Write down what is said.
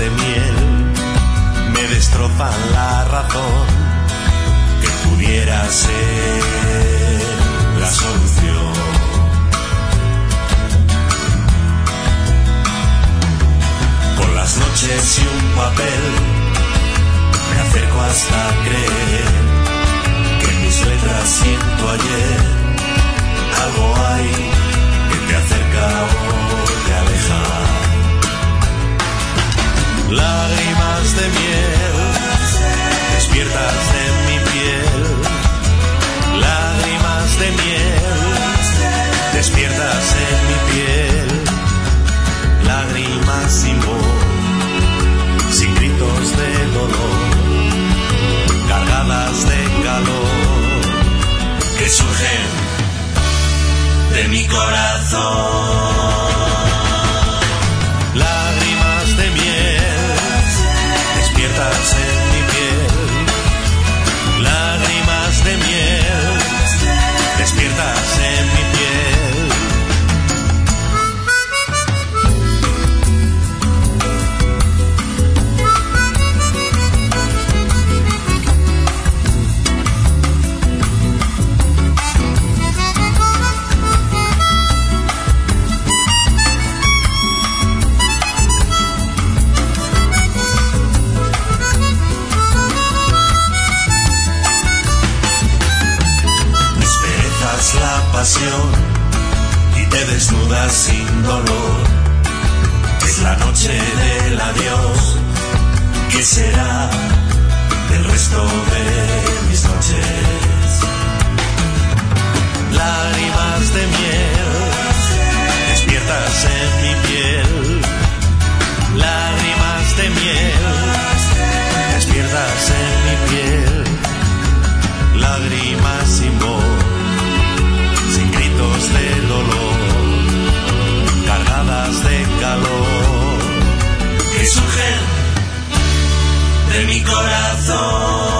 de miel me destrozan la razón, que pudiera ser la solución. Con las noches y un papel me acerco hasta creer que en mis letras siento ayer. Algo hay que te acerca o te aleja. Lágrimas de miel despiertas en mi piel. Lágrimas de miel despiertas en mi piel. Lágrimas sin voz, sin gritos de dolor, cargadas de calor, que surgen de mi corazón. Lágrimas de miel despiertas en mi piel. Lágrimas de miel despiertas en mi piel. Y te desnudas sin dolor. Es la noche del adiós. ¿Qué será del resto de mis noches? Lágrimas de miel despiertas en mi piel. Lágrimas de miel despiertas en mi piel. Lágrimas sin voz, sin gritos de dolor, cargadas de calor, que surgen de mi corazón.